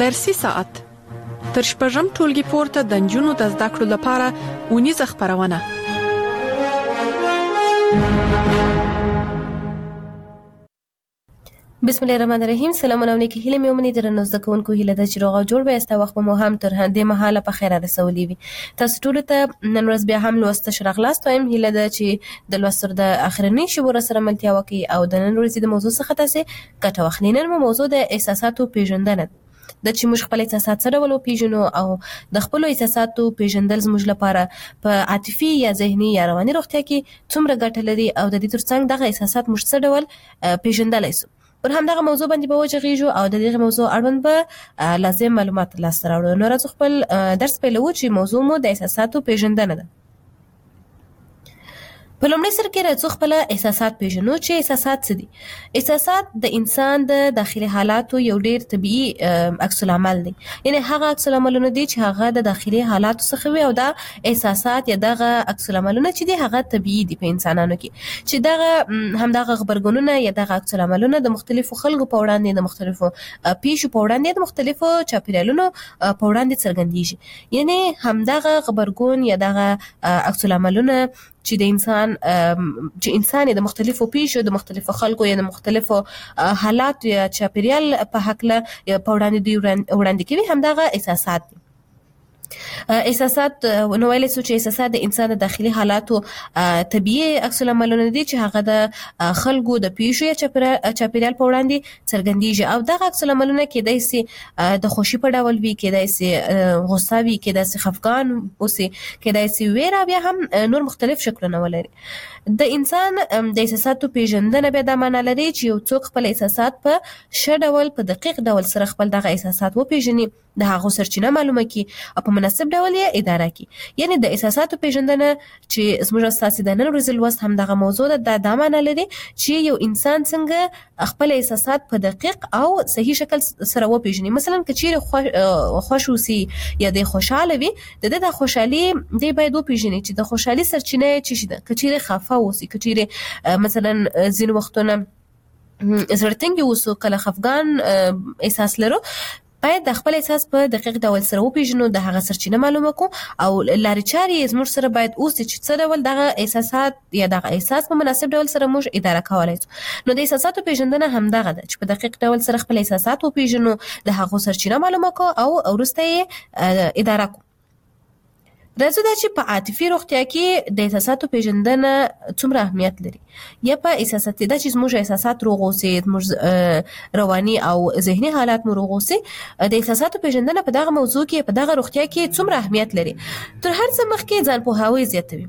درسي ساعت تر شپږم ټولګي پورته د نجونو د زده کړو لپاره اونیزه خپرونه. بسم الله الرحمن الرحیم. سلام علیکم. هیله مې ومني درنو زده کوونکو هیله ده چې روغ او جوړ به یاست. وخت مو هم تر دې مهاله په خیر رسولي وي. تاسو ټول ته نن ورځ بیا هم لوست شرغلاست وایم. هیله ده چې د لوستر د اخرنی شوبره سره ملتیا وکي او د نن ورځې د موضوع څخه تاسو ګټه واخلئ. نن موضوع د احساساتو پیژندنه د چې موږ خپل احساسات سره ولو پیژنو او د خپل احساساتو پیژندل زموږ لپاره په عاطفي یا ذهني یا رواني روغتیا کې څومره ګټه لري او د دې ترڅنګ دغه احساسات موږ څه ډول پیژندلای شو. پر همدغه موضوع باندې به وجغیږو او د دې موضوع اړوند به لازم معلومات لاسته راوړو. نو راځو خپل درس پیلوو چې موضوع مو د احساساتو پیژندنه ده. په لومړي سر کې راځو خپل احساسات پیژنو چې احساسات څه دي. احساسات د انسان د داخلي حالاتو یو ډیر طبيعي عکس العمل دی. یعنی هغه عکس العملونه دي چې هغه د داخلي حالاتو څخه وي او دا احساسات یا دغه عکس العملونه چې دي هغه طبيعي دي په انسانانو کې چې دغه هم دغه خبرګونونه یا دغه عکس العملونه د مختلفو خلکو په وړاندې د مختلفو پیښو په وړاندې د مختلفو چاپیریالونو په وړاندې څرګندېږي. یعنی هم دغه خبرګون یا دغه عکس العملونه چې د انسان د مختلفو پیښو د مختلفو خلکو یا د مختلفو حالات یا چاپیریال په حق له په وړاندې کوي هم دغه احساسات دي. احساسات نو ویل څه چې احساسات د انسان د داخلي حالاتو طبيعي عکس العملونه دي چې هغه د خلکو د پیښو یا چاپیریال په وړاندې څرګندېږي او دغه عکس العملونه کېدای شي د خوشي په ډول وي، کېدای شي غوسه وي، کېدای شي خفګان اوسي، کېدای شي ویره، بیا هم نور مختلف شکلونه ولري. د انسان د احساساتو پیژندنه به دا معنی لري چې یو څوک خپل احساسات په ښه ډول په دقیق ډول سره خپل دغه احساسات وپیژني، د هغو سرچینه معلومه کړي او په مناسب ډول یې اداره کړي. یعنی د احساساتو پیژندنه چې زموږ اساسي د نن ورځې لوست هم دغه موضوع ده دا معنی لري چې یو انسان څنګه خپل احساسات په دقیق او صحیح شکل سره وپیژني. مثلا که چیرې خوش اوسي یا د خوشاله وي د خوشحالي دی باید وپیژني چې د خوشحالي سرچینه څه شي ده. که چیرې خفه اوسي، که چیرې مثلا ځینې وختونه زړه تنګي اوسو، کله خفګان احساس لرو، باید د خپل احساس په دقیق ډول سره وپیژنو، د هغه سرچینه معلومه کو او لارې چارې زموږ سره باید اوسي چې څه ډول دغه احساسات یا دغه احساس په مناسب ډول سره موږ اداره کولای شو. نو د احساساتو پیژندنه هم دغه ده چې په دقیق ډول سره خپل احساسات وپیژنو، د هغه سرچینه معلومه کو او وروسته یې اداره کو. راځو دا چې په عاطفي روغتیا کې د احساساتو پیژندنه څومره اهمیت لري. یا په احساساتي دا چې زموږ احساسات روغ اوسي، زموږ رواني او ذهني حالات مو روغ اوسي، د احساساتو پیژندنه په دغه موضوع کې په دغه روغتیا کې څومره اهمیت لري. تر هر څه مخکې ځان پوهاوی زیاتوي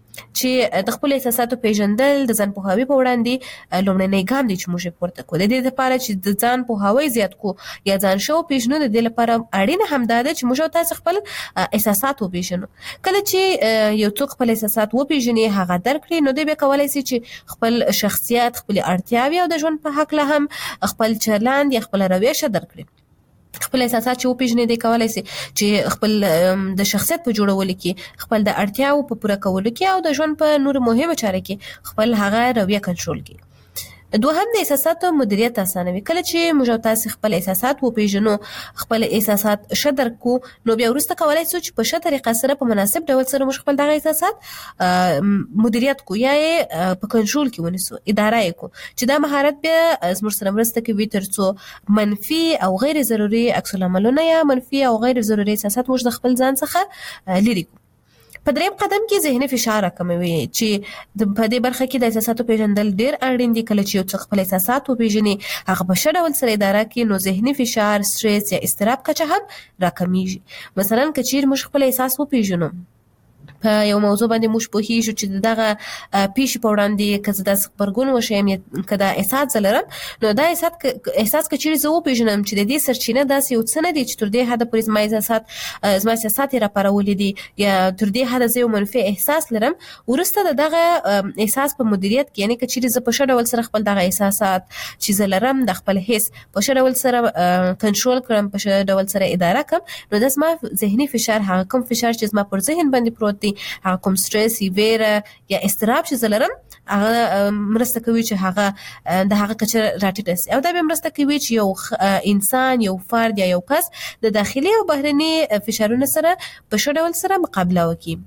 چې د خپل احساساتو پیژندل د ځان پوهاوی په وړاندې لومړنی ګام دی چې موږ پورته کوو. د دې لپاره چې د ځان پوهاوی زیات کو یا ځان شو پیژنو، د دې لپاره اړینه هم ده چې موږ تاسو خپل احساسات وپیژنو. کله چې یو څوک خپل احساسات وپیژني، هغه درک کړي، نو دوی به کولای شي چې خپل شخصیت، خپل اړتیاوې او د ژوند په حق له هم خپل چلند یا خپل رویه درک کړي. خپل احساسات چې وپیژني دی کولای شي چې خپل د شخصیت په جوړولو کې، خپل د اړتیاو په پوره کولو کې او د ژوند په نور مهمه چاره کې خپل هغه رویه کنټرول کړي. دوهم د احساساتو مدیریت اسانوي. کله چې موږ تاسو خپل احساسات وپیژنو، خپل احساسات شدر کو، نو بیا وروسته کولای شو چې په ښه طریقه سره په مناسب ډول سره موږ خپل دغه احساسات مدیریت کو یا په کنټرول کې ونیسو، اداره یې کو، چې دا مهارت بیا زموږ سره مرسته کوي ترڅو منفي او غیر ضروري عکس العملونه یا منفي او غیر ضروري احساسات موږ د خپل ځان څخه لرې کو. په دریم قدم کې ذهني فشار راکموي چې په دې برخه کې د احساساتو پیژندل ډیر اړین دي. کله چې یو څوک خپل احساسات وپیژني، هغه په ښه ډول سره اداره کړي، نو ذهني فشار، سټرس یا اضطراب کچه هم راکمیږي. مثلا که چیرې موږ خپل احساس وپیژنو، په یو موضوع باندې موږ پوهیږو چې دغه پیښې په وړاندې که زه داسې غبرګون وښیم یا که دا احساس زه لرم، نو دا احساس که چیرې زه وپیژنم چې د دې سرچینه داسې یو څه نه دی چې تر دې حده پورې زما احساسات یې راپارولي دي یا تر دې حده زه یو منفي احساس لرم، وروسته د دغه احساس په مدیریت کې، یعنې که چیرې زه په ښه ډول سره خپل دغه احساسات چې زه لرم د خپل حس په ښه ډول سره کنټرول کړم، په ښه ډول سره اداره کړم، نو دا زما ذهني فشار، هغه کوم فشار چې زما پر ذهن باندې پروت دی، هغه کوم سټرس ویره یا اضطراب چې زلرم هغه مرسته کوي چې هغه د هغه کچه راټیټه شي او دا به مرسته کوي چې یو انسان یو فرد یا یو کس د داخلي او بهرني فشارونو سره په ښه ډول سره مقابله وکړي.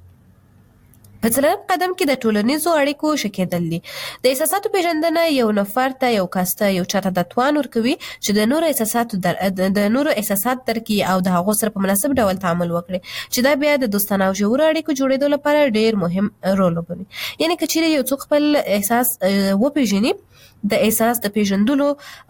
په څلورم قدم کې د ټولنیزو اړیکو ښه کېدل دي. د احساساتو پیژندنه یو نفر ته یو کس ته یو چاته د توان ورکوي چې د نورو احساسات درک کړي او د هغو سره په مناسب ډول تعامل وکړي چې دا بیا د دوستانه او ژورو اړیکو جوړېدو لپاره ډېر مهم رول لوبوي. یعنی که چیرې یو څوک خپل احساس وپیژني د احساس د پیژندلو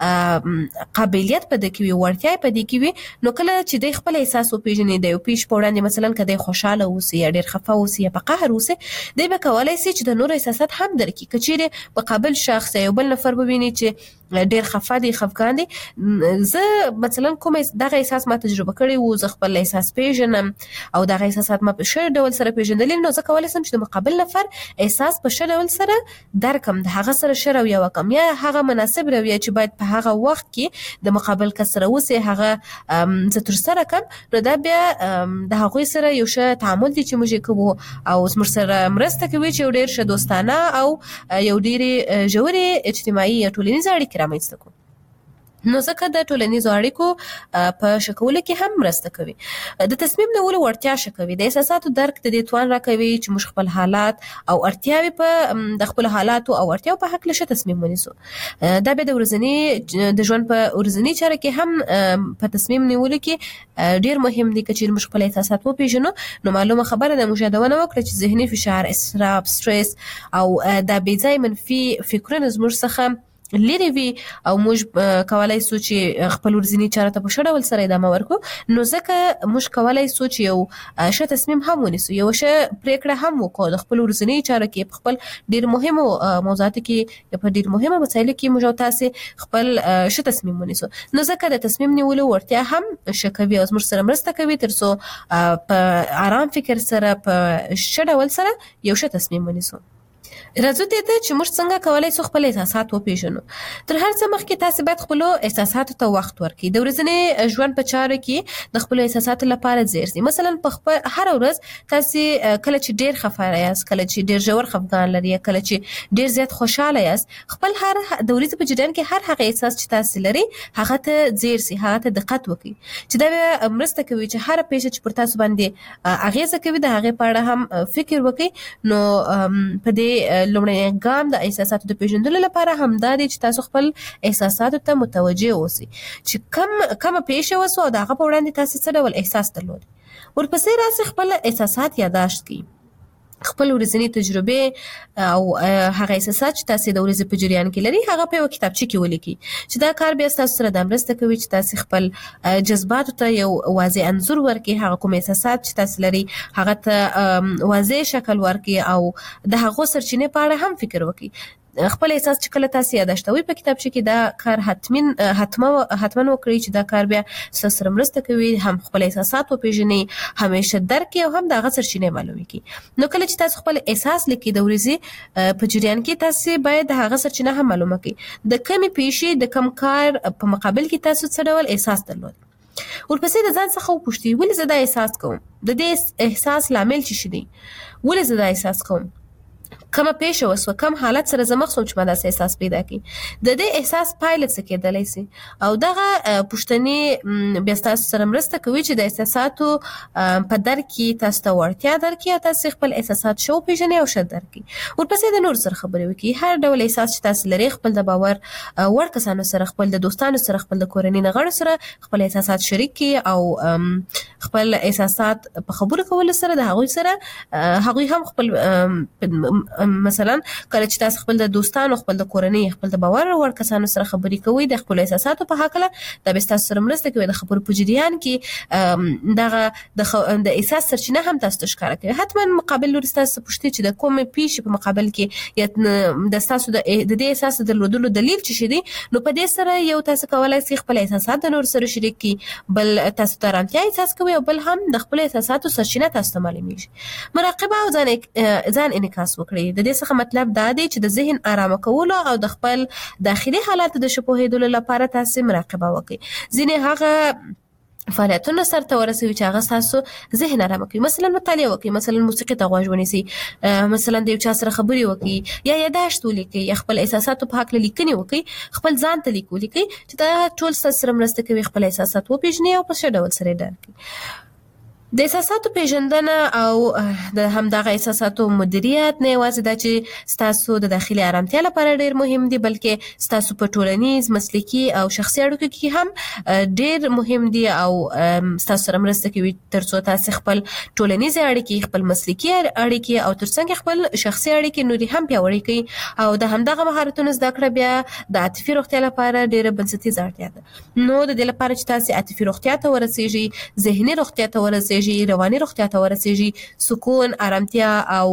قابلیت پدې کې وي وړتیا پدې کې وي نو کله چې د خپل احساس وپیژني د یو پیش په وړاندې مثلا کله خوشاله اوسي یا ډېر خفه اوسي یا په قهر اوسي دی به کولای شي چې د نورو احساسات هم درک کړي. کچېره په قابل شخص یو بل نفر وویني چې ډېر خفه دي خفګان دي زه مثلا کوم دغه احساس ما تجربه کړی وو زه خپل احساس پیژنم او دغه احساسات ما په ښه ډول سره پیژندل نو زه کولای شم چې د مقابل نفر احساس په ښه ډول سره درکم د هغه سره ښه رویه وکړم یا هغه مناسب رویه چې باید په هغه وخت کې د مقابل کس سره اوسي هغه زه ترسره کړم نو دا بیا د هغوی سره یو ښه تعامل دی چې موږ کوو او زموږ سره مرسته کوي چې یو ډېر ښه دوستانه او یو ډېرې ژورې اجتماعي یا ټولنیزې اړیکې رامنځته کړو. نو ځکه د ټولنیزو اړیکو په ښه کولو کې هم مرسته کوي. د تصمیم نیولو وړتیا ښه کوي. د احساساتو درک د دې توان راکوي چې موږ خپل حالات او اړتیاوې په د خپل حالاتو او اړتیاو په هکله ښه تصمیم ونیسو. دا به د ورځني د ژوند په ورځني چارو کې هم په تصمیم نیولو کې ډېر مهم دي. که چیرې موږ خپل احساسات وپیژنو نو معلومه خبره ده موږ یادونه وکړه چې ذهني فشار اضطراب سټرس او دا بې ځایه منفي فکرونه زموږ څخه لري وي او موږ کولای شو چې خپل ورځني چارو ته په ښه ډول سره ادامه ورکړو نو ځکه موږ کولای شو چې یو ښه تصمیم هم ونیسو یو ښه پریکړه هم وکړو د خپل ورځني چارو کې په خپل ډېر مهمو موضوعاتو کې په ډېر مهمو مسایلو کې موږ تاسې خپل ښه تصمیم ونیسو نو ځکه د تصمیم نیولو وړتیا هم ښه کوي او موږ سره مرسته کوي تر څو په آرام فکر سره په ښه ډول سره یو ښه تصمیم ونیسو. راځو دې ته چې موږ څنګه کولای شو خپل احساسات وپیژنو. تر هر څه مخکې تاسو باید خپل احساساتو ته وخت ورکړئ. د ورځني ژوند په چارو کې د خپل احساساتو لپاره ځیر شئ. مثلا په خپل هر ورځ تاسو کله چې ډېر خفه یاست کله چې ډېر ژور خفګان لري کله چې ډېر زیات خوشاله یاست خپل هر د ورځې په جریان کې هر هغه احساس چې تاسو لري هغه ته ځیر شئ هغه ته دقت وکړئ چې دا مرسته کوي چې هر پیښه چې پر تاسو باندې اغیزه کوي د هغه په اړه هم فکر وکړئ. نو په دې لومړی ګام د احساساتو د پیژندلو لپاره همدا دی چې تاسو خپل احساساتو ته متوجه اوسئ چې کومه پیښه وسوه او د هغه په وړاندې تاسو څه ډول احساس درلود. ورپسې راسئ خپل احساسات یادداشت کړئ خپل ورځنی تجربه او هغه احساسات چې تاسو د ورځې په جریان کې لري هغه په یو کتابچه کې ولیکئ چې دا کار بیا تاسو سره د مرسته کوي چې تاسو خپل جذباتو ته یو واضح انځور ورکړئ هغه کوم احساسات چې تاسو لري هغه ته واضح شکل ورکړئ او د هغو سرچینې په اړه هم فکر وکړئ. خپل احساس چې کله تاسو یاداشتوي په کتابچه کې دا کار حتما وکړئ چې دا کار بیا سره مرسته کوي هم خپل احساسات وپیژنئ همیشه درک کړئ او هم د هغه سرچینې معلومې کړئ. نو کله چې تاسو خپل احساس لیکئ د ورځې په جریان کې تاسو باید د هغه سرچینه هم معلومه کړئ د کومې پیښې د کوم کار په مقابل کې تاسو څه ډول احساس درلود. ورپسې د ځان څخه وپوښتئ ولې زه دا احساس کوم د دې احساس لامل څه دی ولې زه دا احساس کوم کومه پیښه وسوه کوم حالت سره زه مخ شوم چې ما داسې احساس پیدا کړي د دې احساس پایله څه کېدلی شي او دغه پوښتنې بیا تاسو سره مرسته کوي چې د احساساتو په درک کې تاسو ته وړتیا درکړي او تاسو خپل احساسات ښه وپېژنئ او ښه درک کړئ. ورپسې د نورو سره خبرې وکړئ هر ډول احساس چې تاسو لرئ خپل د باور وړ کسانو سره خپل د دوستانو سره خپل د کورنۍ غړو سره خپل احساسات شریک کړئ او خپل احساسات په خبرو کولو سره د هغوی سره هغوی هم خپل مثلا کله چې تاسو خپل د دوستانو خپل د کورنۍ خپل د باور وړ کسانو سره خبرې کوئ د خپل احساساتو په هکله دا به تاسو سره مرسته کوي د خبرو په جریان کې دغه د احساس سرچینه هم تاسو ته ښکاره کوي. حتما مقابل لوري تاسو پوښتنه چې د کومې پیښې په مقابل کې یا د تاسو د دې احساس درلودلو دلیل څه دی نو په دې سره یو تاسو کولای شئ خپل احساسات د نور سره شریک کړئ بل تاسو ته آرامتیا احساس کوي او بل هم د خپل احساساتو سرچینه تاسو ته معلومیږي. مراقبه او ځان انعکاس وکړئ. د دې څخه مطلب دا دی چې د ذهن آرامه کولو او د خپل داخلي حالات د ښه پوهېدلو لپاره تاسو مراقبه وکړئ. ځینې هغه فعالیتونه سرته ورسوي چې هغه تاسو ذهن آرام کوي. مثلا مطالعه وکړئ، مثلا موسیقي ته غوږ ونیسئ، مثلا د یو چا سره خبرې وکړئ، یا یاداشت ولیکئ، یا خپل احساساتو په هکله لیکنې وکړئ، خپل ځان ته لیک ولیکئ چې دا ټول ستاسو سره مرسته کوي خپل احساسات وپېژنئ او په ښه ډول سره یې درک کړئ. د احساساتو پیژندنه او د همدغه احساساتو مدیریت نه یوازې دا چې ستاسو د داخلي آرامتیا لپاره ډیر مهم دي، بلکې ستاسو په ټولنیز، مسلکي او شخصي اړیکو کې هم ډیر مهم دي او ستاسو سره مرسته کوي ترڅو تاسو خپل ټولنیز اړیکې، خپل مسلکي اړیکې او ترڅنګ خپل شخصي اړیکې نوري هم پیاوړې کړئ. او د همدغه مهارتونو زده کړه بیا د عاطفي روغتیا لپاره ډیره بنسټیزه اړتیا ده. نو د دې لپاره چې تاسو عاطفي روغتیا ته ورسیږئ، ذهني روغتیا ته ورسیږئ، رواني روغتیا ته ورسیږي، سکون، آرامتیا او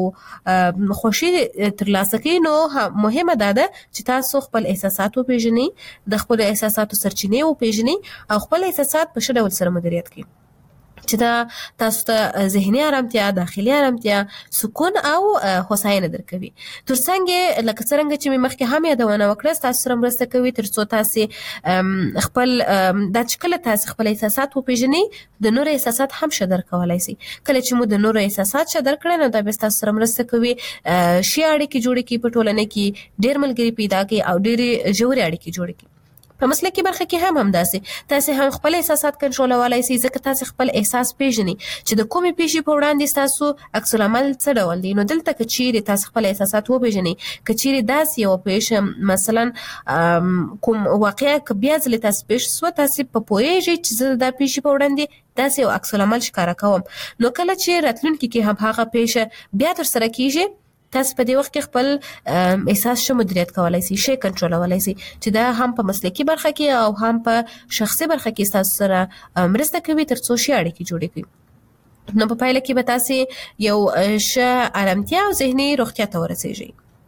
خوشي ترلاسه کړئ، نو مهمه ده چې تاسو خپل احساسات وپېژنئ، د خپل احساساتو سرچینې وپېژنئ او خپل احساسات په ښه ډول سره مدیریت کړئ چې دا تاسو ته ذهني آرامتیا، داخلي آرامتیا، سکون او هوساینه درکوي. ترڅنګ لکه څرنګه چې مې مخکې هم یادونه وکړه، تاسو سره مرسته کوي ترڅو تاسو خپل دا چې کله تاسو خپل احساسات وپېژنئ، د نور احساسات هم ښه درک کولای شئ. کله چې مو د نور احساسات ښه درک کړئ، نو دا به تاسو سره مرسته کوي ښې اړیکې جوړې کړئ، په ټولنه کې ډېر ملګري پیدا کړئ او ډېرې ژورې اړیکې جوړې کړئ. په مسلکي برخه کې هم همداسې تاسو هم خپل احساسات کنټرولولای شئ، ځکه تاسو خپل احساس پیژنئ چې د کومې پیښې په وړاندې تاسو عکس العمل څه ډول دی. نو دلته که چیرې تاسو خپل احساسات وپیژنئ، که چیرې داسې یو پیښه مثلا کوم واقعیا که بیا ځلې تاسو پیښ سوه، تاسو په پوهیږئ چې زه د پیښې په وړاندې داسې یو عکس العمل ښکاره کوم. نو کله چې راتلونکي کې هم هغه پیښه بیا ترسره کیږي، تاسو په دې وخت کې خپل احساس ښه مدیریت کولای شئ، ښه کنټرولولای شئ، چې دا هم په مسلکي برخه کې او هم په شخصي برخه کې تاسو سره مرسته کوي ترڅو ښې اړیکې جوړې کړئ. نو په پایله کې به تاسو یو ښه آرامتیا او ذهني روغتیا ته ورسیږئ.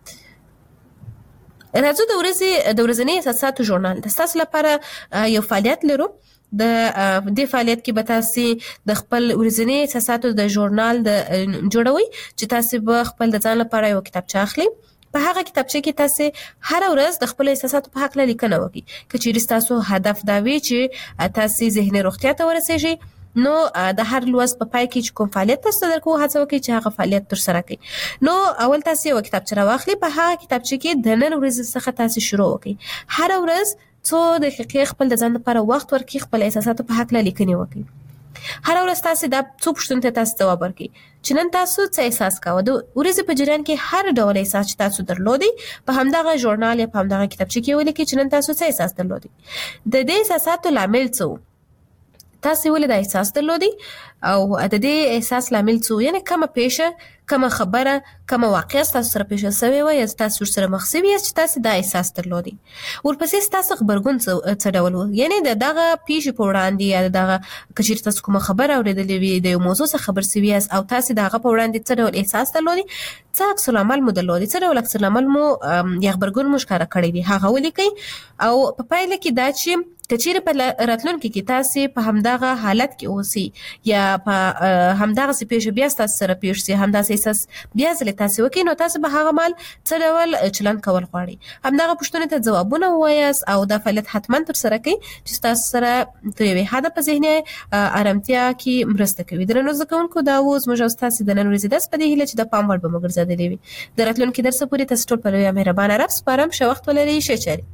راځو د ورځني احساساتو ژورنال د تاسو لپاره یو فعالیت لرو. د دې فعالیت کې به تاسو د خپل ورځني احساساتو د ژورنال جوړوي چې تاسو به خپل د ځان لپاره یو کتابچه اخلي. په هغه کتابچه کې تاسو هر ورځ د خپل احساساتو په هکله لیکنه وکړئ. که چیرې تاسو هدف دا وي چې تاسو ذهني روغتیا ته ورسیږئ، نو د هر لوست په پای کې چې کوم فعالیت تاسو درکو، هڅه وکړئ چې هغه فعالیت ترسره کړئ. نو اول تاسو یو کتابچه راواخلئ، په هغه کتابچه کې د نن ورځې څخه تاسو شروع وکړئ. هر ورځ څو دقیقې خپل د ځان لپاره وخت ورکړئ، خپل احساساتو په هکله لیکنې وکړئ. هر ورځ تاسو دا څو پوښتنو ته تاسو ځواب ورکړئ چې نن تاسو څه احساس کاوه. د ورځې په جریان کې هر ډول احساس چې تاسو درلودي په همدغه ژورنال یا په همدغه کتابچه کې ولیکئ چې نن تاسو څه احساس درلودي. د دې احساساتو لامل څه، تاسو ولې دا احساس درلودي او د دې احساس لامل څه، یعنی کومه پیښه، کومه خبره، کومه واقعه تاسو سره پیښه شوې وه یا تاسو سره مخ شوي یاست چې تاسو دا احساس درلودي. ورپسې تاسو غبرګون څه ډول و، یعنی دغه پیښې په وړاندې یا دغه که چیرې تاسو کومه خبره اورېدلې وي، د یو موضوع څخه خبر شوي یاست او تاسو د هغه په وړاندې څه ډول احساس درلودي، څه عکس العمل مو درلودي، څه ډول عکس العمل مو یا غبرګون مو ښکاره کړی دی، هغه ولیکئ. او په پایله کې دا چې که چیرې په راتلونکي کې تاسو په همدغه حالت کې اوسئ یا په همدغه پیښه بیا تاسو سره پیښ شي، همداسې احساس بیا ځلې تاسو وکړئ، نو تاسو به هغه مهال څه ډول چلند کول غواړئ. همدغه پوښتنې ته ځوابونه ووایاست او دا فعالیت حتما ترسره کړئ چې تاسو سره تر یوې حده په ذهني آرامتیا کې مرسته کوي. درنو زده کوونکو، دا و زموږ او ستاسو د نن ورځې درس، په دې هیله چې د پام وړ به مو ګرځېدلی وي. د راتلونکي درس پورې تاسو ټول په لویه مهربانه رب سپارم. ښه وخت ولرئ، ښه چارې.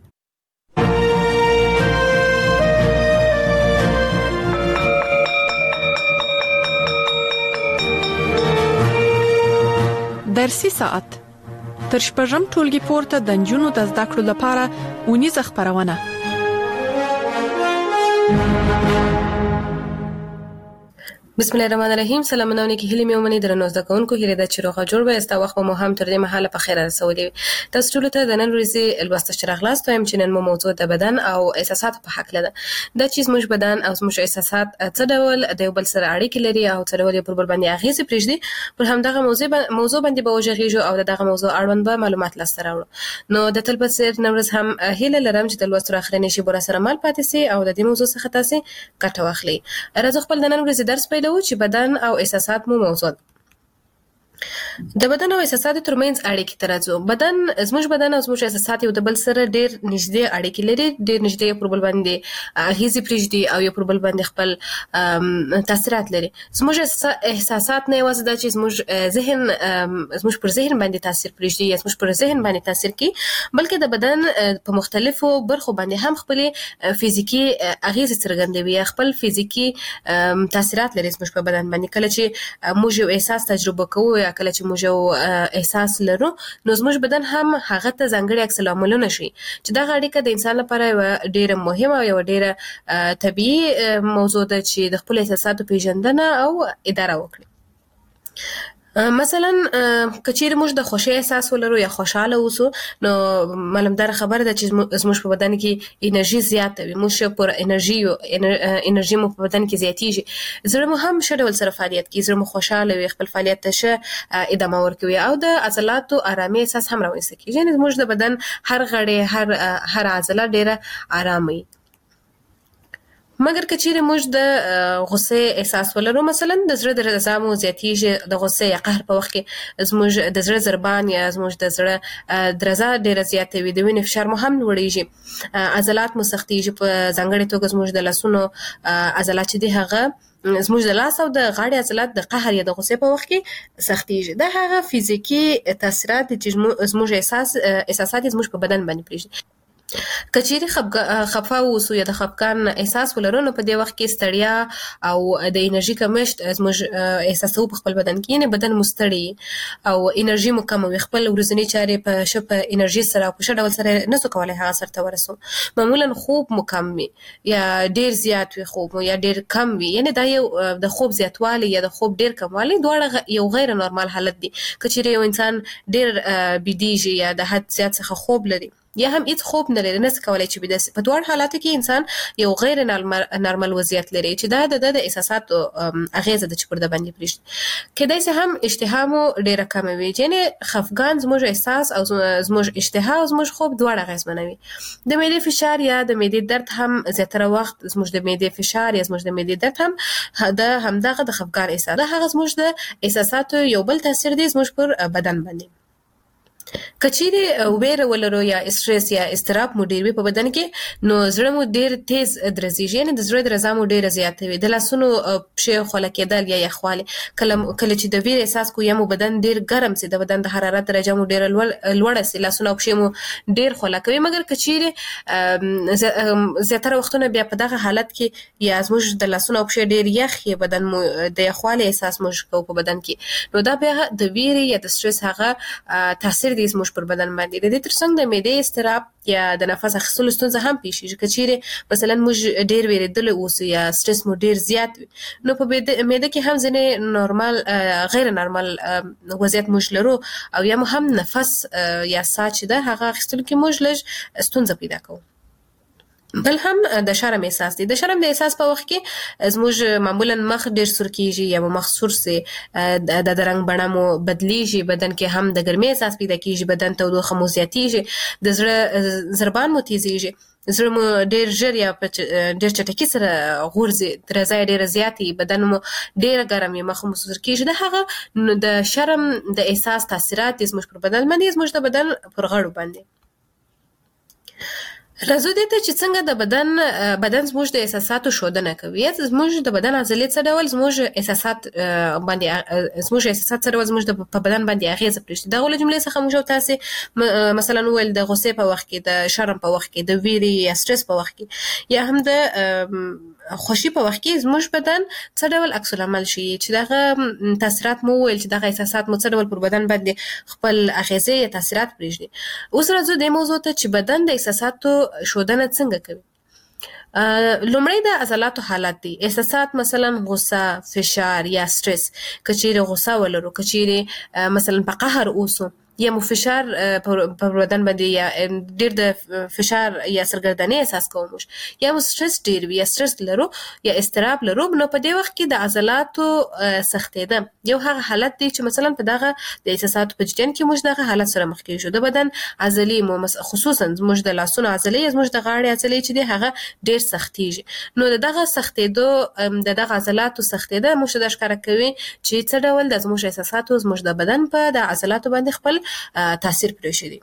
درسي ساعت تر شپږم ټولګي پورته د نجونو د زده کړو لپاره اونیزه خپرونه. بسم الله الرحمن الرحیم. سلامونه کې هلي مې ومني درنو زده کوونکو، هیله ده چې روغه جوړ به استا وخت مو هم تر دې مهاله په خیر رسولي. تاسو ټول ته د نن ورځې لوسته شراغلاست وایم چې نن مو موضوع د بدن او احساسات په حق لده. دا چې زموږ بدن او زموږ احساسات څه ډول د یو بل سره اړیکې لري او څه ډول پر بل باندې اغیزې پرېږدي، پر همدغه موضوع باندې به وژغېږو او دغه موضوع اړوند به معلومات لاسته راوړو. نو د تل په څېر نن ورځ هم هیله لرم چې د لوستو اخرنۍ شی بور سره مال پاتې سي او د دې موضوع څخه تاسو ګټه واخلئ. راځو خپل د نن ورځې درس پیلوو چې بدن او احساسات مو موضوع. د بدن او احساساتو ترمنځ اړیکې ته راځو. زموږ بدن او زموږ احساسات یو د بل سره ډېر نږدې اړیکې لري، ډېر نږدې یو پر بل باندې اغېزې پرېږدي او یو پر بل باندې خپل تاثیرات لري. زموږ احساسات نه یوازې دا چې زموږ پر ذهن باندې تاثیر پرېږدي یا زموږ پر ذهن باندې تاثیر کوي، بلکې د بدن په مختلفو برخو باندې هم خپلې فزیکي اغېزې څرګندوي یا خپل فزیکي تاثیرات لري زموږ په بدن باندې. کله چې موږ یو احساس تجربه کوو یا کله چې موږ یو احساس لرو، نو زموږ بدن هم هغه ته ځانګړي عکس العملونه ښیي چې دغه اړیکه د انسان لپاره یوه ډېره مهمه او یوه ډېره طبیعي موضوع ده چې د خپلو احساساتو پیژندنه او اداره وکړي. مثلا که چیرې موږ د خوښۍ احساس ولرو یا خوشحاله اوسو، نو معلومداره خبره ده چې زموږ په بدن کې انرژي زیاته وي، موږ پر انرژي مو په بدن کې زیاتیږي، زړه مو هم ښه ډول سره فعالیت کوي، زړه مو خوشحاله وي، خپل فعالیت ته ښه ادامه ورکوي او د عضلاتو آرامي احساس هم رامنځته کیږي. یعنې زموږ د بدن هر غړی هر عضله ډېره آرامه وي. مګر که چیرې موږ د غصې احساس ولرو، مثلا د زړه درزا مو زیاتیږي، د غصې یا قهر په وخت کې زموږ د زړه ضربان یا زموږ د زړه درزا ډېره زیاته وي، د وینې فشار مو هم لوړیږي، عضلات مو سختیږي، په ځانګړې توګه زموږ د لاسونو عضلات چې دي هغه زموږ د لاس او د غاړې عضلات د قهر یا د غصې په وخت کې سختیږي. دا هغه فزیکي تاثیرات دي چې زموږ احساسات زموږ په بدن باندې پرېږدي. که چیرې خفه اوسو یا د خفګان احساس ولرو، نو په دې وخت کې ستړیا او د انرژي کمښت زموږ احساسوو په خپل بدن کې، یعنې بدن مو ستړی او انرژي مو کمه وي، خپل ورځنۍ چارې په ښه انرژي سره او په ښه ډول سره نسو کولی هغه سرته ورسو. معمولا خوب مو کم وي یا ډېر زیات وي خوب مو یا ډېر کم وي، یعنې دا یو د خوب زیاتوالی یا د خوب ډېر کموالی دواړه یو غیر نورمال حالت دی. که چیرې یو انسان ډېر بیدېږي یا د حد زیات څخه خوب لري یا هم هیڅ خوب نه لري، نسي کولی چې بیده سي، په دواړو حالاتو کې انسان یو غیر نارمل وضعیت لري چې دا د احساساتو اغېزه ده چې پر ده باندې پرېږدي. کیدای سي هم اشتها مو ډېره کمه وي، یعنې خفګان زموږ احساس او زموږ اشتها او زموږ خوب دواړه اغېزمنوي. د معدې فشار یا د معدې درد هم زیاتره وخت زموږ د معدې فشار یا زموږ د معدې درد هم د همدغه د خفګان احساس ده، هغه زموږ د احساساتو یو بل تاثیر دی زموږ پر بدن باندې. که چیرې ویره ولرو یا استرس یا اضطراب مو ډېر وي په بدن کې، نو زړه مو ډېر تیز درزیږي، یعنې د زړه درزا مو ډېره زیاته وي، د لاسونو پښې خوله کېدل یا یخوالی، کله چې د ویرې احساس کوو یا مو بدن ډېر ګرم سي، د بدن د حرارت درجه مو ډېره لوړه سي، لاسونه او پښې مو ډېر خوله کوي. مګر که چیرې زیاتره وختونه بیا په دغه حالت کې یا زموږ د لاسونو او پښې ډېر یخ یا بدن مو د یخوالي احساس موږ کوو په بدن کې، نو دا بیا د ویرې یا د سټرس هغه تاثیر دی زموږ پر بدن باندې. د دې ترڅنګ د معدې اضطراب یا د نفس اخیستلو ستونزه هم پیښیږي. که چیرې مثلا موږ ډېر ویرېدلی اوسو یا سټرس مو ډېر زیات وي، نو په معده کې هم ځینې غیر نارمل وضعیت موږ لرو او یا مو هم نفس یا ساه چې ده هغه اخیستلو کې موږ لږ ستونزه پیدا کوو. بل هم د شرم احساس دی. د شرم د احساس په وخت کې زموږ معمولا مخ ډېر سور کېږي یا مخ سور سي، د رنګ بڼه مو بدلیږي، بدن کې هم د ګرمۍ احساس پیدا کېږي، بدن تودوخه مو زیاتېږي، د زړه ضربان مو تیزېږي، زړه مو ډېر ژر یا ډېر چټکي سره غورځي، درزا یې ډېره زیاته وي، بدن مو ډېره ګرم وي، مخ مو سور کېږي. د هغه د شرم د احساس تاثیرات دي زموږ پر بدن باندې، زموږ د بدن پر غړو باندې. راځو دې ته چې څنګه د بدن زموږ د احساساتو ښودنه کوي. زموږ د بدن عضلې څه ډول زموږ احساسات څه ډول زموږ په بدن باندې اغېزه پرېږدي. دغه له جملې څخه موږ تاسې مثلا وویل د غصې په وخت کې، د شرم په وخت کې، د ویرې یا سټرس په وخت کې یا هم د خوښي په وخت کې زموږ بدن څه ډول عکس العمل شي، چې دغه تاثیرات مو وویل چې دغه احساسات مو څه ډول پر بدن باندې خپل اغېزې یا تاثیرات پرېږدي. اوس راځو دې موضوع ته چې بدن د احساساتو ښودنه څنګه کوي. لومړی د عضلاتو حالت دی. احساسات مثلا غصه، فشار یا سټرس. که چیرې غصه ولرو، که چیرې مثلا په قهر اوسو یا مو فشار په بدن باندې یا ډیر د فشار یا سرګردنۍ احساس کوو موږ، یا مو سټرس ډیر وي یا سټرس لرو یا اضطراب لرو، نو په دې وخت کې د عضلاتو سختېده یو هغه حالت دی چې مثلا په دغه د احساساتو په جریان کې موږ دغه حالت سره مخ کېږو. د بدن عضلې مو خصوصا موږ د لاسونو عضلې موږ د غاړې عضلې چې دی هغه ډیر سختېږي. نو دغه سختېدو د دغه عضلاتو سختېده موږ د ښکار کوي چې څه ډول د زموږ احساساتو زموږ د بدن په د عضلاتو باندې خپل تاثیر پرېښی دی.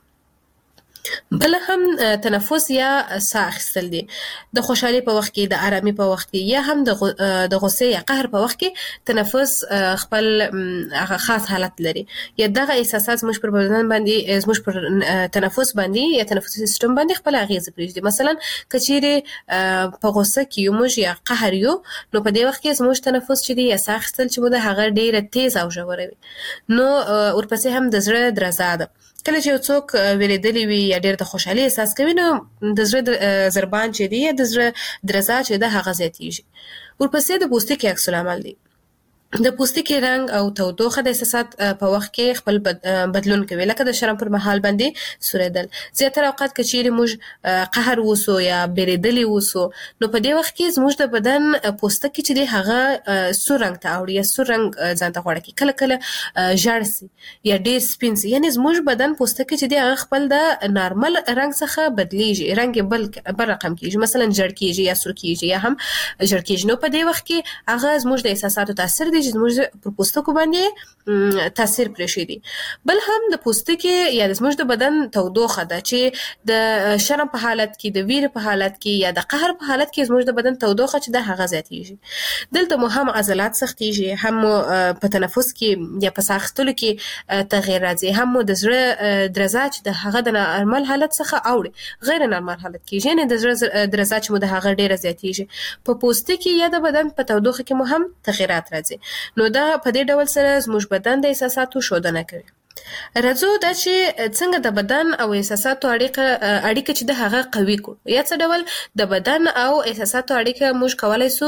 بل هم تنفس یا ساه اخیستل دي. د خوشحالي په وخت کې، د آرامي په وخت کې، یا هم د غصې یا قهر په وخت کې تنفس خپل خاص حالت لري. یا دغه احساسات زموږ پر بدن باندې، زموږ پر تنفس باندې یا تنفسي سیستم باندې خپل اغیزه پرېږدي. مثلا که چیرې په غصه کې یو موږ یا قهر یو، نو په دې وخت کې زموږ تنفس چې دی یا ساه اخیستل چې مو د هغه ډیره تیز او ژوره وي. نو ورپسې هم د زړه درزا ده. کله چې یو څوک ویریدلی وي یا ډېر د خوشحالي احساس کوي، نو د زړه ضربان چې دی یا د زړه درزا چې ده هغه زیاتېږي. ورپسې د پوستکي عکس العمل دی. د پوستکي رنګ او تودوخه د احساسات په وخت کې خپل بدلون کوي، لکه د شرم پر مهال باندې سوریدل. زیاتره اوقات که چیرې موږ قهر وسو یا بیریدلی وسو، نو په دې وخت کې زموږ د بدن پوستکي چې دی هغه سور رنګ ته اوړي یا سور رنګ ځان ته غوړه کوي، کله کله ژړ سي یا ډېر سپین سي. یعنې زموږ بدن پوستکي چې دی هغه خپل د نارمل رنګ څخه بدلیږي، رنګ یې بل رقم کېږي، مثلا ژړ کېږي یا سور کېږي یا هم ژړ کېږي. نو په دې وخت کې هغه زموږ د احساساتو تاثیر دی چې زموږ پر پوستکو باندې تاثیر پرېښی دی. بل هم د پوستکي یا د زموږ د بدن تودوخه ده چې د شرم په حالت کې، د ویرې په حالت کې یا د قهر په حالت کې زموږ د بدن تودوخه چې ده هغه زیاتېږي. دلته مو هم عضلات سختېږي، هم په تنفس کې یا په ساه اخیستلو کې تغییر راځي، هم مو د زړه درزا چې د هغه د نارمل حالت څخه اوړي غیر نارمل حالت کېږي، یعنې د زړه درزا چې مو د هغه ډېره زیاتېږي. په پوستکي یا د بدن په تودوخه کې مو هم تغییرات راځي. نو دا په دې ډول سره زموږ بدن د احساساتو ښودنه کوي. راځو دا چې څنګه د بدن او احساساتو اړیکه چې د هغه قوي کړو، یا څه ډول د بدن او احساساتو اړیکه موږ کولی سو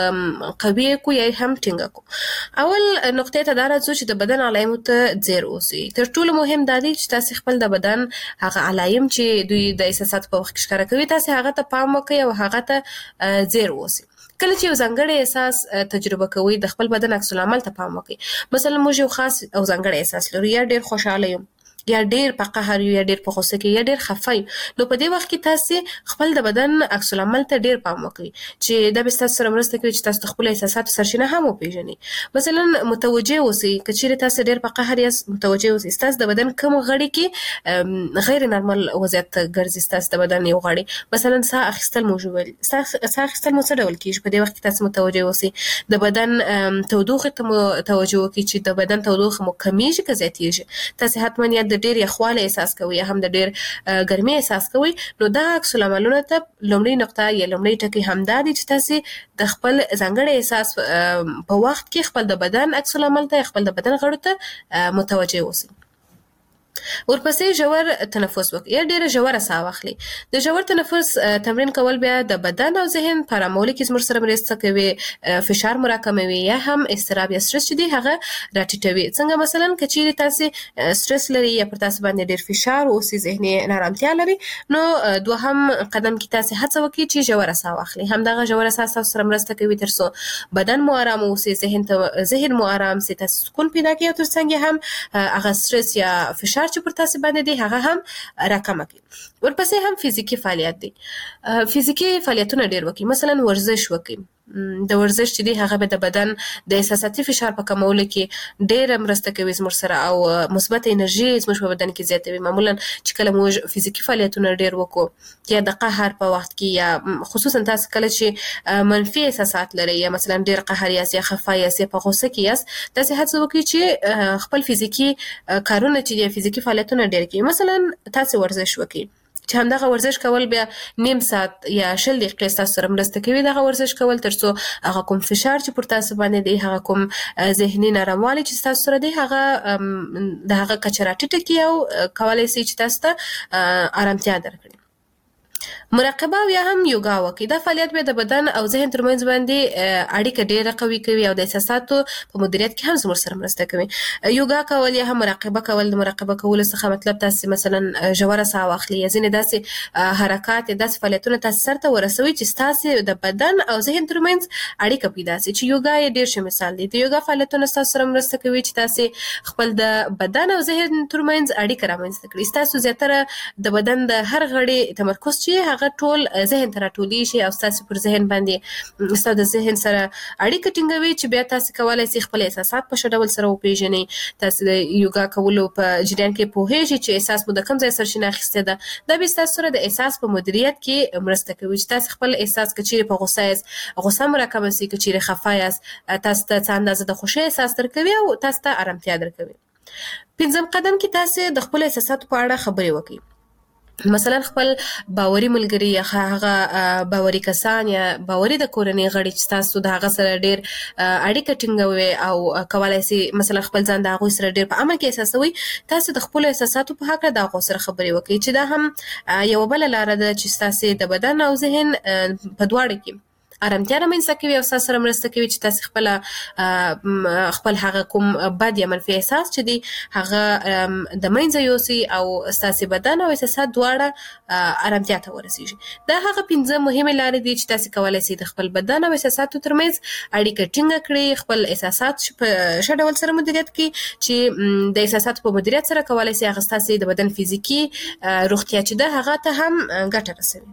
قوي کړو یا هم ټینګه کړو. اول نقطې ته دا راځو چې د بدن علایمو ته ځیر اوسئ. تر ټولو مهم دا دی چې تاسې خپل د بدن هغه علایم چې دوی د احساساتو په وخت کې ښکاره کوي، تاسې هغه ته پام وکړئ او هغه ته ځیر اوسئ. کله چې یو ځانګړی احساس تجربه کوئ، د خپل بدن عکس العمل ته پام وکړئ. مثلا موږ یو خاص او ځانګړی احساس لرو، یا ډېر خوشحاله یم، یا ډېر په قهر یو، یا ډېر په غوسه کې، یا ډېر خفه یو. نو په دې وخت کې تاسې خپل د بدن عکس العمل ته ډېر پام وکړئ چې دا به ستاسو سره مرسته کوي چې تاسو د خپلو احساساتو سرچینه هم وپېژنئ. مثلا متوجه اوسئ، که چیرې تاسو ډېر په قهر یاست، متوجه اوسئ ستاسو د بدن کوم غړي کې غیر نارمل وضعیت ته ګرځي. ستاسو د بدن یو غړی، مثلا ساه اخیستل موږ وویل، ساه اخیستل مو څه ډول کېږي، په دې وخت کې تاسو متوجه اوسئ. د بدن تودوخې ته مو توجه وکړئ چې د بدن تودوخه مو کمیږي که زیاتېږي. تاسې حتما یا د ډېر یخوالی احساس کوي یا هم د ډېر ګرمۍ احساس کوي، نو دا عکس العملونه ته لومړۍ نقطه یا لومړۍ ټکی همدا دی چې تاسې د خپل ځانګړي احساس په وخت کې خپل د بدن عکس العمل ته، خپل د بدن غړو ته متوجه اوسئ. ورپسې ژور تنفس وکړئ یا ډېره ژوره ساه واخلئ. د ژور تنفس تمرین کول بیا د بدن او ذهن په ارامولو کې زموږ سره مرسته کوي، فشار مو راکموي یا هم اضطراب یا سټرس چې دی هغه راټیټوي. څنګه مثلا که چیرې تاسې سټرس لري یا پر تاسو باندې ډېر فشار اوسي، ذهني نارامتیا لري، نو دوهم قدم کې تاسې هڅه وکړئ چې ژوره ساه واخلئ. همدغه ژوره ساه تاسو سره مرسته کوي تر څو بدن مو ارام اوسي، ذهن مو ارام سي، تاسو سکون پیدا کړئ، او تر څنګ هم هغه سټرس یا فشار چې پر تاسو باندې دی هغه هم راکمه کړي. ورپسې هم فزیکي فعالیت دی. فزیکي فعالیتونه ډېر وکړئ، مثلا ورزش وکړئ. د ورزش چې دی هغه به د بدن د احساساتي فشار په کمولو کې ډېره مرسته کوي زموږ سره او مثبت انرژي زموږ په بدن کې زیاتوي. معمولا چې کله موږ فزیکي فعالیتونه ډېر وکړو، یا د قهر په وخت کې، یا خصوصا تاسو کله چې منفي احساسات لرئ، یا مثلا ډېر قهر یاست یا خفه یاست یا په غوسه کې یاست، تاسې هڅه وکړئ چې خپل فزیکي کارونه چې دي، فزیکي فعالیتونه ډېر کړئ. مثلا تاسې ورزش وکړئ چې همدغه ورزش کول بیا نیم ساعت یا 20 دقیقې ستاسو سره مرسته کوي دغه ورزش کول، تر څو هغه کوم فشار چې پر تاسو باندې دی، هغه کوم ذهني ناراموالی چې تاسو سره دی، هغه د هغه کچه راټیټه کړي او کولی شي چې تاسو ته ارامتیا درکړي. مراقبه او یا هم یوګا وکړي. دا فعالیت به د بدن او ذهن ترمنځ باندې اړیکه ډیره قوي کوي او د احساساتو په مدیریت کې هم زموږ سره مرسته کوي. یوګا کول یا هم مراقبه کول، د مراقبه کولو څخه مطلب تاسو مثلا ژوره ساه واخلي یا ځینې داسې حرکات داسې فعالیتونه تاسو سره ورسوي چې تاسو د بدن او ذهن ترمنځ اړیکه پیدا شي. چې یوګا یې ډیر ښه مثال دی. د یوګا فعالیتونه تاسو سره مرسته کوي چې تاسو خپل د بدن او ذهن ترمنځ اړیکه رامنځته کړئ. تاسو زیاتره د بدن د هر غړي تمرکز چې هغه ټول ذهن ته راټولي شي او تاسو پر ذهن باندې تاسو د ذهن سره اړیکه ټینګوي چې بیا تاسو کولای شئ خپل احساسات په ښه ډول سره وپیژنئ. تاسو د یوګا کولو په جریان کې پوهیږئ چې احساس مو د کوم ځای سرچینه اخیستې ده. دا به تاسو سره د احساس په مدیریت کې مرسته کوي چې تاسو خپل احساس کچېرې په غوسه یاست، غوسه مو راکمه شي، کچېرې خفه یاست، تاسو ته څه اندازه د خوښۍ احساس درکوي او تاسو ته ارامتیا درکوي. پنځم قدم کې تاسو د خپل احساساتو په اړه خبرې وکړئ. مثلا خپل باوري ملګری یا هغه باوري کسان یا باوري د کورنۍ غړي چې تاسو د هغه سره ډیر اړیکه ټینګوي او کولای شي مثلا خپل ځان د هغه سره ډیر په امن کې احساسوي، تاسو د خپل احساساتو په حق د هغه سره خبرې وکړئ چې دا هم یو بل لار ده چې تاسو د بدن او ذهن په دواړو کې ارامتیا رامنځته کوي او تاسو سره مرسته کوي چې تاسو خپل هغه کوم بد یا منفي احساس چې دی هغه د منځه یوسي او تاسو بدن او احساسات دواړه ارامتیا ته ورسیږي. دا هغه 5 مهمه لارې دي چې تاسو کولای شئ د خپل بدن او احساساتو ترمنځ اړیکه ټینګه کړئ، خپل احساسات په ښه ډول سره مدیریت کړئ چې د احساساتو په مدیریت سره کولای شئ هغه تاسو د بدن فزیکی روغتیا چې ده هغه ته هم ګټه رسوي.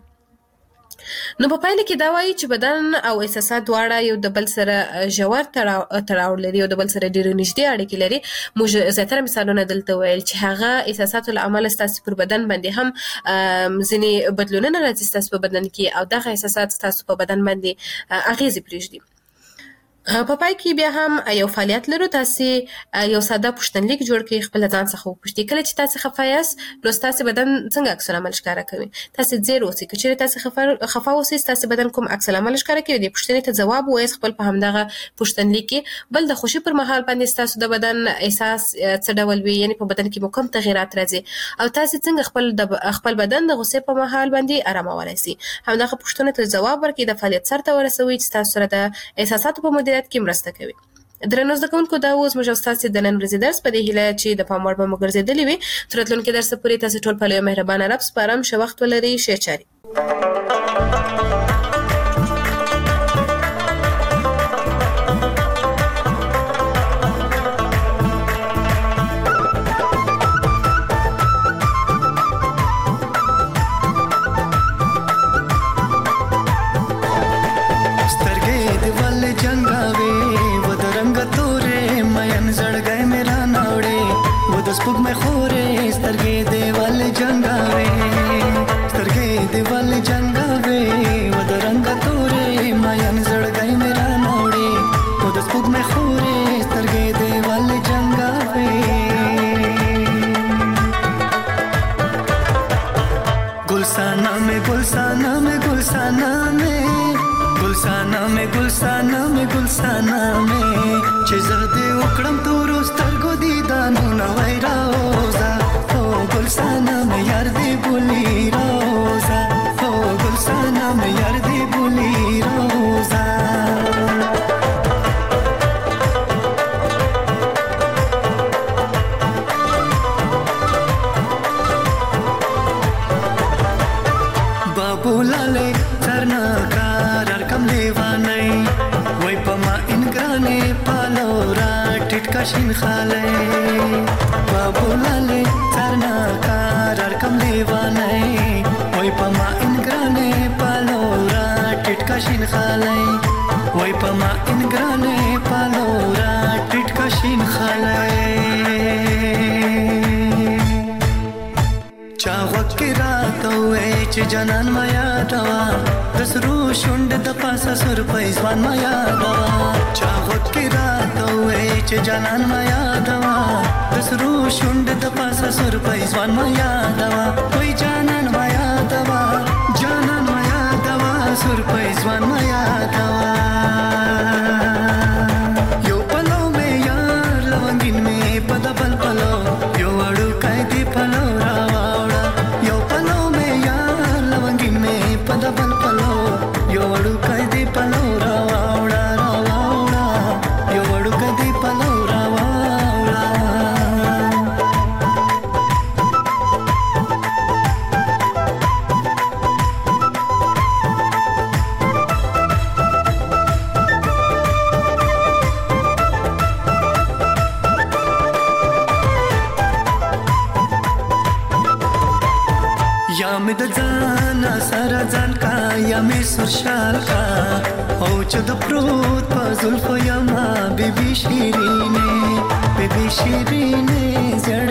نو په پایله کې دا وایي چې بدن او احساسات دواړه یو د بل سره ژور تړاو لري او د بل سره ډېرې نږدې اړیکې لري. موږ زیاتره مثالونه دلته ویل چې هغه احساساتو له امله ستاسو پر بدن باندې هم ځینې بدلونونه راځي ستاسو په بدن کې او دغه احساسات ستاسو په بدن باندې اغیزې پرېږدي. په پای کې بیا هم یو فعالیت لرو. تاسو یو ساده پوښتنلیک جوړ کړئ، خپل ځان څخه وپوښتئ کله چې تاسو خفه یاست نو تاسو بدن څنګه عکس العمل ښکاره کوي. تاسو ځیر اوسئ، که چیرې تاسو خفه اوسئ تاسو بدن کوم عکس العمل ښکاره کوي. د پوښتنې ته ځواب ووایئ خپل په همدغه پوښتنلیک کې. بل د خوښي پر مهال باندې تاسو د بدن احساس څه ډول وي، یعنی په بدن کې مو کوم تغیرات راځي او تاسو څنګه خپل بدن د غوسې په مهال باندې آرامولای شئ. همدغه پوښتنې ته ځواب ورکړئ، د فعالیت سره ورسوي چې تاسو سره د احساساتو په مدیریت کې مرسته کوي. درنو زده کوونکو، دا اوس موږ ستاسو د نن ورځې درس په دې هیله چې د پام وړ به مو ګرځېدلی وي. تر راتلونکي درسه پورې تاسو ټول په یو مهربانه رب سپارم. ښه وخت ولرئ. ښې چارې. स्पुक में खोरे स्तरगे देवाल जंगावे, स्तरगे देवाल जंगावे, वद रंग तोरे मायन जड़ गई मेरा नौड़े. वद स्पुक में खोरे स्तरगे देवाल जंगावे. गुलसाना में गुलसाना में गुलसाना में गुलसाना में गुलसाना में गुलसाना में चेज़दे उकड़म तो रोस्तर को दीदानु नवाई रोज़ा. ओ गुलसाना में यार दे बुली रोज़ा. ओ गुलसाना में यार दे बुली रोज़ा. बाबू लाले सरना कार कम लेवा नहीं वही पमा इनग्राने पालोरा टिटका शिन खाले. बाबू लाले सरना कार कम लेवा नहीं वही पमा इनग्राने पालोरा टिटका शिन खाले. वही पमा इनग्राने पालोरा टिटका शिन खाले. चावक के रात हुए च जनन माया दवा दसरू शुंड द पासा सुर पैसवान माया दवा. चावक के रात हुए च जनन माया दवा दसरू शुंड द पासा सुर पैसवान माया दवा. कोई जानन माया दवा सुर पैसवान माया दवा. यो पलो में यार लवंगिन में पदबल पलो यो अड़ू कायदे पलो रावा. यो पलो में यार लवंगिन में یا مې د ځان سره ځان کا یا مې سرشال کا او چې د پروت په زلفو یا ما بیبي شیرینه